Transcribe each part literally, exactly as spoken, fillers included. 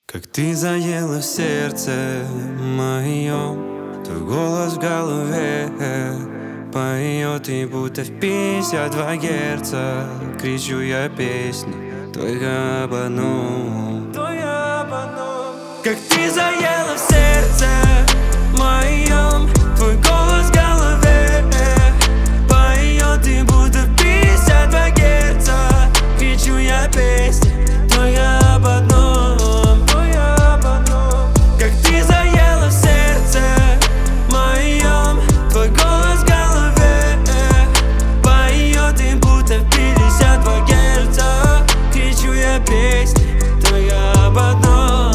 Как ты заела в сердце моем, твой голос в голове поет, и будто в пятьдесят два герца кричу я песни только об одном. Как ты заела в сердце моем, твой голос в голове поет, и будто в пятьдесят два герца кричу я песни только об одном. Как ты заела в сердце моем, твой голос в голове поет, и будто в пятьдесят два герца кричу я песни только об одном.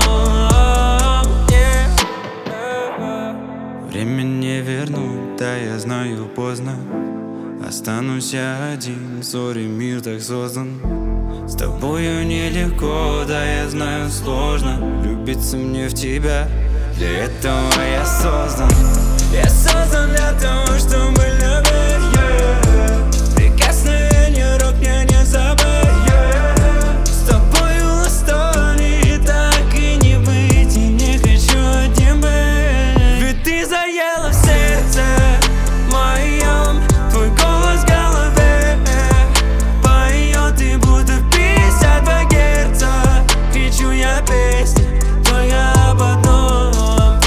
yeah. Время не вернуть, да я знаю поздно. Останусь я один, сори, мир так создан. С тобою нелегко, да я знаю, сложно влюбиться мне в тебя. Для этого я создан. Я создан для того, чтобы любить, yeah. Прикосновение рук мне не забыть, yeah. С тобою ладони так и не быть, и не хочу одним быть. Ведь ты заела в сердце моем, твой голос в голове поет, и будто в пятьдесят два герца кричу я песни только об одном.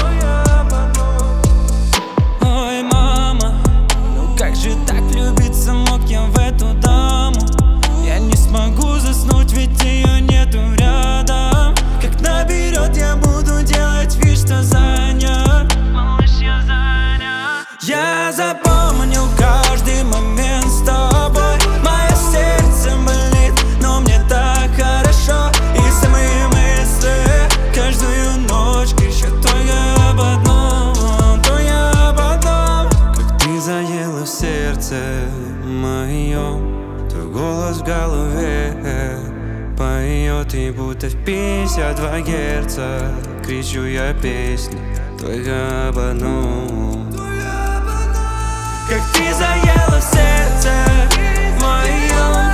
Ой, мама, ну как же так влюбиться мог я в эту даму? Я не смогу заснуть, ведь ее нету рядом. Как наберет, я буду делать вид, что занят. Малыш, я занят. Я запомнил каждый момент с тобой. Мое сердце болит, но мне так хорошо. И самые мысли каждую ночь кричат только об одном, только об одном. Как ты заела в сердце моем, твой голос в голове поет, и будто в пятьдесят два герца кричу я песни только об одном. Как ты заела в сердце моем,